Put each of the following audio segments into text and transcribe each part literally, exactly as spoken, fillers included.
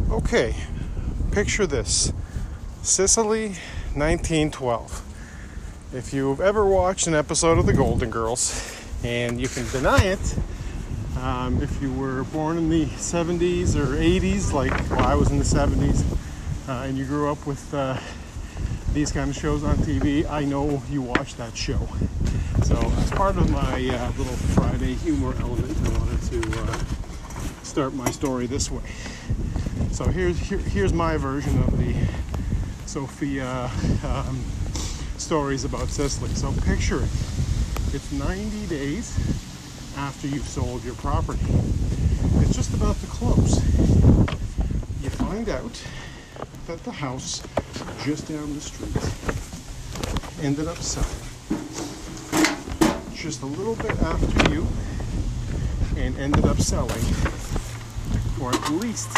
Okay, picture this. Sicily, nineteen twelve. If you've ever watched an episode of The Golden Girls, and you can deny it, um, if you were born in the seventies or eighties, like well, I was in the seventies, uh, and you grew up with uh, these kind of shows on T V, I know you watched that show. So as part of my uh, little Friday humor element, I wanted to uh, start my story this way. So here's here, here's my version of the Sophia um, stories about Sicily. So picture it. It's ninety days after you've sold your property. It's just about to close. You find out that the house just down the street ended up selling just a little bit after you and ended up selling for at least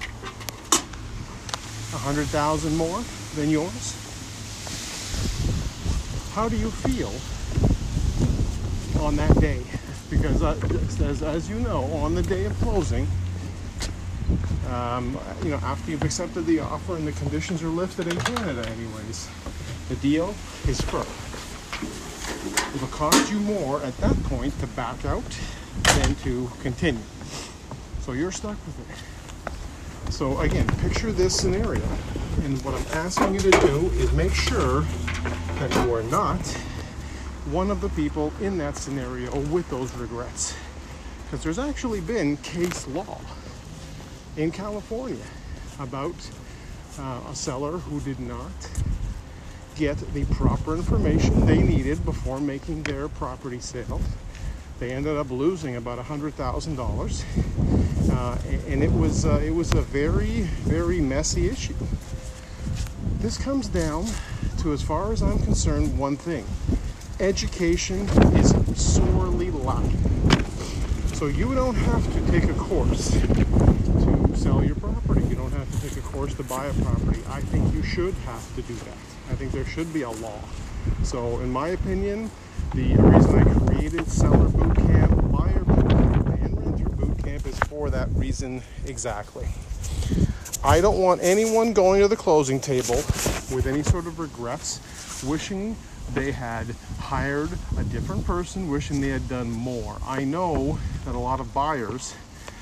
a hundred thousand more than yours. How do you feel on that day? Because uh, as, as you know, on the day of closing, um, you know, after you've accepted the offer and the conditions are lifted in Canada anyways, the deal is firm. It will cost you more at that point to back out than to continue. So you're stuck with it. So again, picture this scenario. And what I'm asking you to do is make sure that you are not one of the people in that scenario with those regrets. Because there's actually been case law in California about uh, a seller who did not get the proper information they needed before making their property sale. They ended up losing about one hundred thousand dollars, uh, and it was uh, it was a very, very messy issue. This comes down to, as far as I'm concerned, one thing. Education is sorely lacking. So you don't have to take a course to sell your property. You don't have to take a course to buy a property. I think you should have to do that. I think there should be a law. So in my opinion, the reason I created Seller Boot Camp, Buyer Boot Camp, and Renter Boot Camp is for that reason exactly. I don't want anyone going to the closing table with any sort of regrets, wishing they had hired a different person, wishing they had done more. I know that a lot of buyers,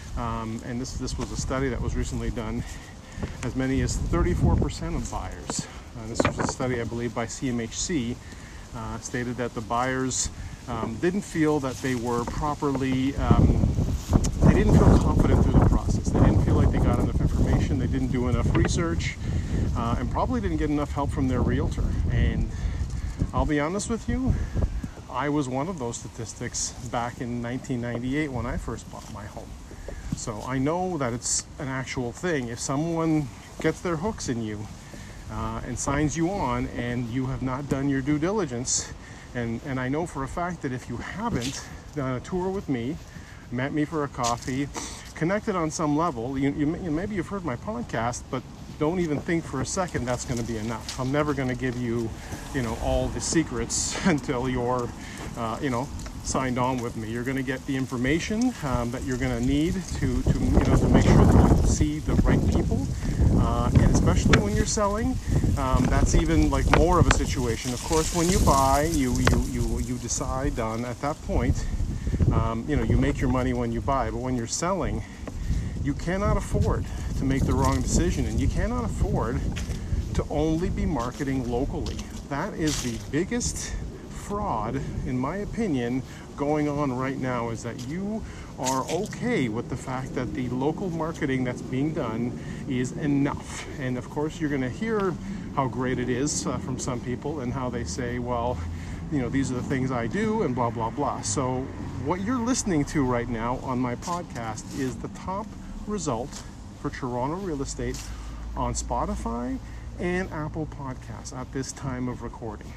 um, and this this was a study that was recently done, as many as thirty-four percent of buyers, uh, this was a study I believe by C M H C, uh, stated that the buyers um, didn't feel that they were properly, um, they didn't feel confident through the process. They didn't feel like they got enough information, they didn't do enough research, uh, and probably didn't get enough help from their realtor. And I'll be honest with you, I was one of those statistics back in nineteen ninety-eight when I first bought my home. So I know that it's an actual thing. If someone gets their hooks in you uh, and signs you on and you have not done your due diligence, and, and I know for a fact that if you haven't done a tour with me, met me for a coffee, connected on some level, you, you, maybe you've heard my podcast, but don't even think for a second that's going to be enough. I'm never going to give you, you know, all the secrets until you're, uh, you know, signed on with me. You're going to get the information um, that you're going to need to, to, you know, to make sure that you see the right people. Uh, and especially when you're selling, um, that's even like more of a situation. Of course, when you buy, you you you you decide on at that point, um, you know, you make your money when you buy. But when you're selling, you cannot afford to make the wrong decision, and you cannot afford to only be marketing locally. That is the biggest fraud, in my opinion, going on right now, is that you are okay with the fact that the local marketing that's being done is enough. And of course, you're going to hear how great it is uh, from some people, and how they say, well, you know, these are the things I do, and blah, blah, blah. So what you're listening to right now on my podcast is the top result for Toronto real estate on Spotify and Apple Podcasts at this time of recording.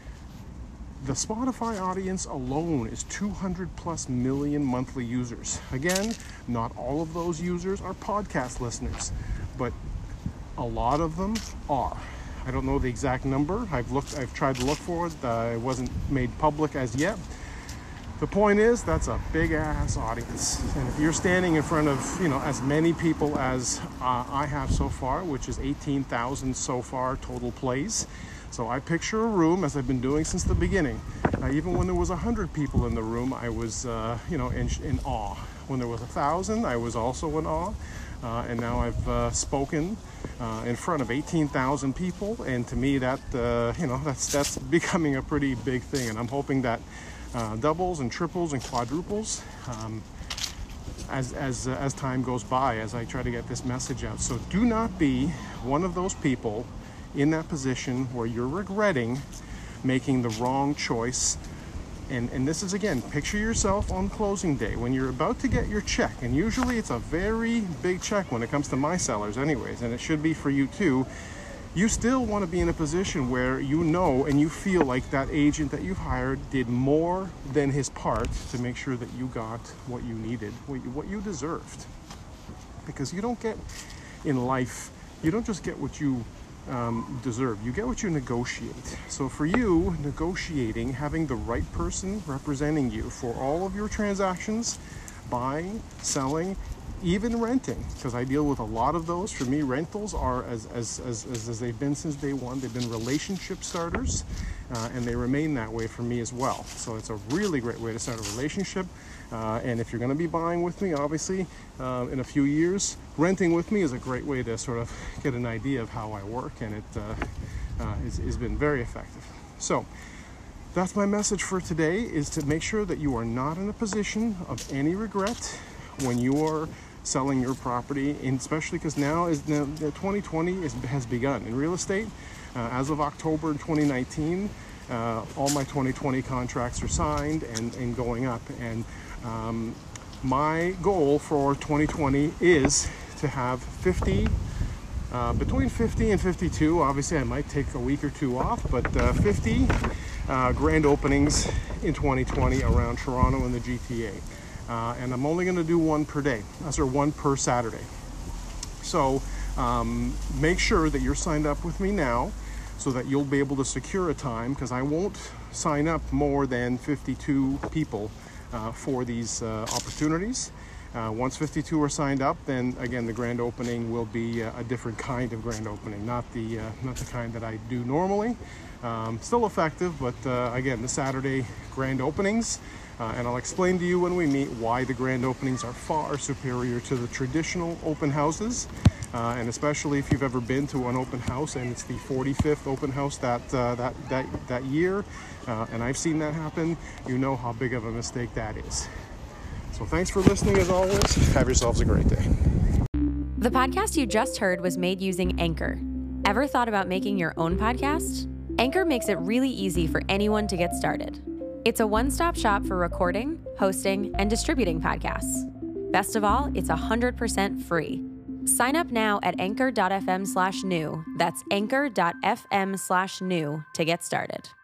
The Spotify audience alone is two hundred plus million monthly users. Again, not all of those users are podcast listeners, but a lot of them are. I don't know the exact number. I've looked, I've tried to look for it. Uh, it wasn't made public as yet. The point is, that's a big ass audience. And if you're standing in front of, you know, as many people as uh, I have so far, which is eighteen thousand so far total plays. So I picture a room, as I've been doing since the beginning. Uh, even when there was a hundred people in the room, I was, uh, you know, in, in awe. When there was a thousand, I was also in awe. Uh, and now I've uh, spoken uh, in front of eighteen thousand people, and to me, that uh, you know, that's that's becoming a pretty big thing. And I'm hoping that uh, doubles and triples and quadruples um, as as uh, as time goes by, as I try to get this message out. So do not be one of those people in that position where you're regretting making the wrong choice. And, and this is, again, picture yourself on closing day when you're about to get your check. And usually it's a very big check when it comes to my sellers anyways, and it should be for you too. You still want to be in a position where you know and you feel like that agent that you've hired did more than his part to make sure that you got what you needed, what you, what you deserved. Because you don't get in life, you don't just get what you Um, deserve. You get what you negotiate. So for you, negotiating, having the right person representing you for all of your transactions, buying, selling, even renting, because I deal with a lot of those. For me, rentals are as as, as, as, as they've been since day one. They've been relationship starters, uh, and they remain that way for me as well. So it's a really great way to start a relationship. Uh, and if you're going to be buying with me, obviously, uh, in a few years, renting with me is a great way to sort of get an idea of how I work, and it uh, uh, has been very effective. So that's my message for today, is to make sure that you are not in a position of any regret when you are selling your property, and especially because now is now, twenty twenty is, has begun in real estate. Uh, as of October twenty nineteen, uh, all my twenty twenty contracts are signed and, and going up. And um, my goal for twenty twenty is to have fifty, uh, between fifty and fifty-two. Obviously, I might take a week or two off, but uh, fifty uh, grand openings in twenty twenty around Toronto and the G T A. Uh, and I'm only going to do one per day, or one per Saturday. So um, make sure that you're signed up with me now, so that you'll be able to secure a time, because I won't sign up more than fifty-two people uh, for these uh, opportunities. Uh, once fifty-two are signed up, then again the grand opening will be uh, a different kind of grand opening, not the uh, not the kind that I do normally. Um, still effective, but uh, again, the Saturday grand openings. Uh, and I'll explain to you when we meet why the grand openings are far superior to the traditional open houses. Uh, and especially if you've ever been to an open house and it's the forty-fifth open house that uh, that that that year, uh, and I've seen that happen, you know how big of a mistake that is. So thanks for listening as always. Have yourselves a great day. The podcast you just heard was made using Anchor. Ever thought about making your own podcast? Anchor makes it really easy for anyone to get started. It's a one-stop shop for recording, hosting, and distributing podcasts. Best of all, it's one hundred percent free. Sign up now at anchor dot f m slash new. That's anchor dot f m slash new to get started.